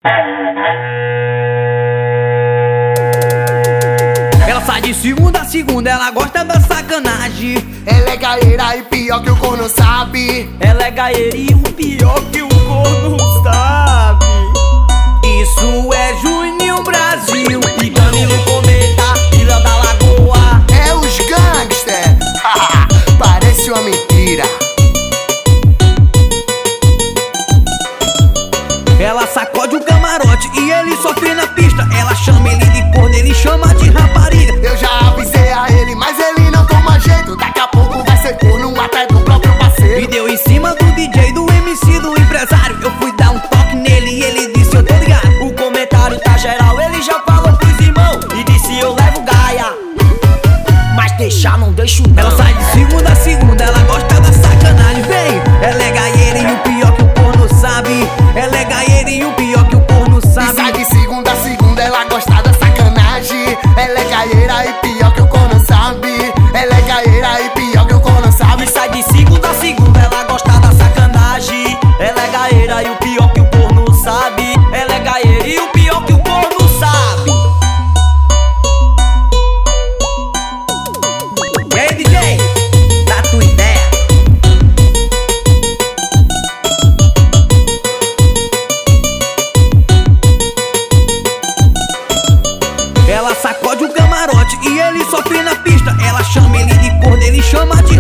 Ela sai de segunda a segunda, ela gosta da sacanagem. Ela é gaieira e pior que o corno sabe. Ela é gaieira e o pior que o corno sabe. Isso é Juninho Brasil e Camilo Cometa, Ilha da Lagoa. É os gangster, parece uma mentira. Ela sacode o camarote e ele sofre na pista. Ela chama ele de corno, ele chama de rapariga. Eu já avisei a ele, mas ele não toma jeito. Daqui a pouco vai ser corno até do próprio parceiro. Me deu em cima do DJ, do MC, do empresário. Eu fui dar um toque nele e ele disse: eu tô ligado. O comentário tá geral, ele já falou pros irmãos e disse: eu levo gaia, mas deixar não deixo não. Ela sai de segunda a segunda, ela gosta da sacanagem. Vem, ela é gaieira e o pior que o corno sabe. Ela é gaieira e o pior que o corno E sabe. sai de segunda a segunda, ela gosta da sacanagem. Ela é gaieira e pior que o corno sabe. Ela é gaieira e pior que o corno sabe. E sai de segunda a segunda, ela gosta da sacanagem. Ela é gaieira e o pior que o corno sabe. Ela é gaieira e o pior que o corno sabe. E aí, DJ, dá tua ideia. Ela sacode o camarote e ele sofre na pista. Ela chama ele de corno, ele chama de